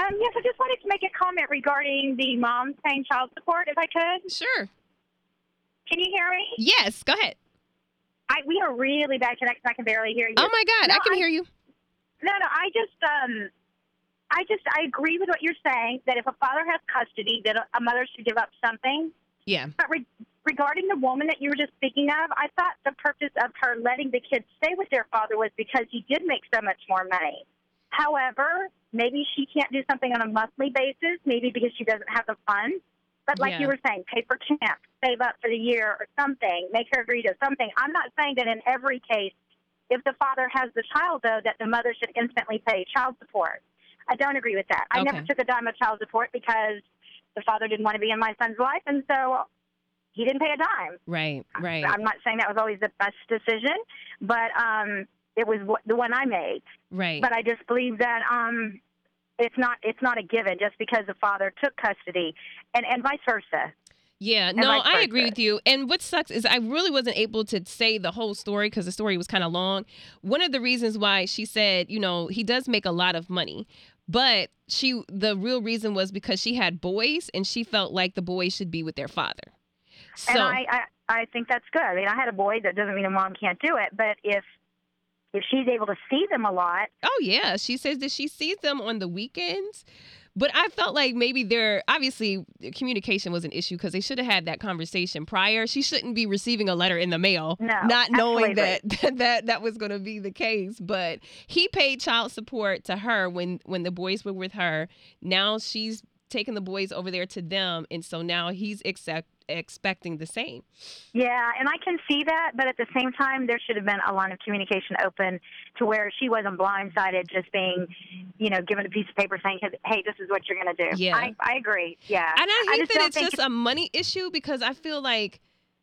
Yes, I just wanted to make a comment regarding the moms paying child support, if I could. Sure. Can you hear me? Yes, go ahead. We are really bad connection. I can barely hear you. Oh, my God, I can hear you. No, I agree with what you're saying, that if a father has custody, that a mother should give up something. Yeah. But regarding the woman that you were just speaking of, I thought the purpose of her letting the kids stay with their father was because he did make so much more money. However, maybe she can't do something on a monthly basis, maybe because she doesn't have the funds. But like you were saying, pay for camp, save up for the year or something, make her agree to something. I'm not saying that in every case, if the father has the child, though, that the mother should instantly pay child support. I don't agree with that. I never took a dime of child support because the father didn't want to be in my son's life, and so he didn't pay a dime. Right. I'm not saying that was always the best decision, but it was the one I made. Right. But I just believe that it's not a given just because the father took custody, and vice versa. Yeah, no, I agree with you. And what sucks is I really wasn't able to say the whole story because the story was kind of long. One of the reasons why she said, he does make a lot of money, but the real reason was because she had boys and she felt like the boys should be with their father. So, and I think that's good. I mean, I had a boy. That doesn't mean a mom can't do it, but if she's able to see them a lot. Oh, yeah. She says that she sees them on the weekends. But I felt like maybe obviously communication was an issue because they should have had that conversation prior. She shouldn't be receiving a letter in the mail, not knowing that was going to be the case. But he paid child support to her when the boys were with her. Now she's taking the boys over there to them. And so now he's expecting the same. Yeah, and I can see that, but at the same time, there should have been a line of communication open to where she wasn't blindsided just being, given a piece of paper saying, hey, this is what you're going to do. Yeah. I agree, yeah. And I hate that it's just a money issue because I feel like,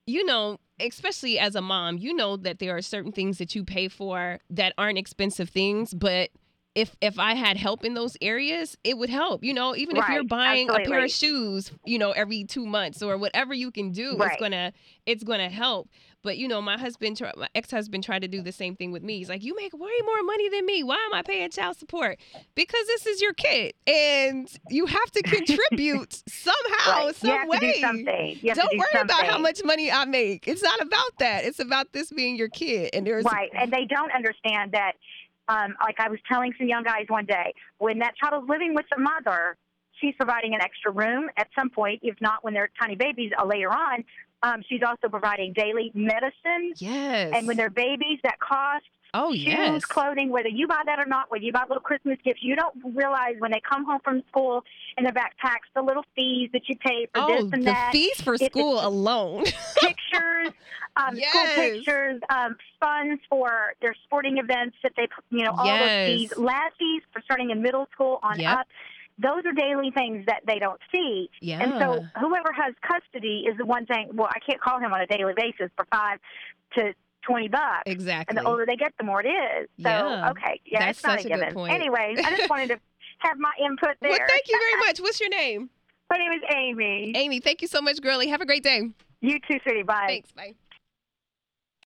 especially as a mom, that there are certain things that you pay for that aren't expensive things, but if I had help in those areas, it would help. Even if you're buying a pair of shoes, every 2 months or whatever you can do, it's gonna help. But my ex-husband tried to do the same thing with me. He's like, you make way more money than me. Why am I paying child support? Because this is your kid, and you have to contribute somehow, some way. Do something. Don't worry about how much money I make. It's not about that. It's about this being your kid, and and they don't understand that. Like I was telling some young guys one day, when that child is living with the mother, she's providing an extra room at some point, if not when they're tiny babies later on. She's also providing daily medicine. Yes. And when they're babies, that costs. Shoes, clothing, whether you buy that or not, whether you buy little Christmas gifts, you don't realize when they come home from school in their backpacks, the little fees that you pay for this and that. The fees for school alone. Pictures, school pictures, funds for their sporting events that they, all those fees. Lab fees for starting in middle school on up. Those are daily things that they don't see. Yeah. And so whoever has custody is the one saying, well, I can't call him on a daily basis for $5 to $20. Exactly. And the older they get, the more it is. So, okay. Yeah, that's it's not such a given. good point. Anyway, I just wanted to have my input there. Well, thank you very much. What's your name? My name is Amy. Amy, thank you so much, girlie. Have a great day. You too, sweetie. Bye. Thanks. Bye.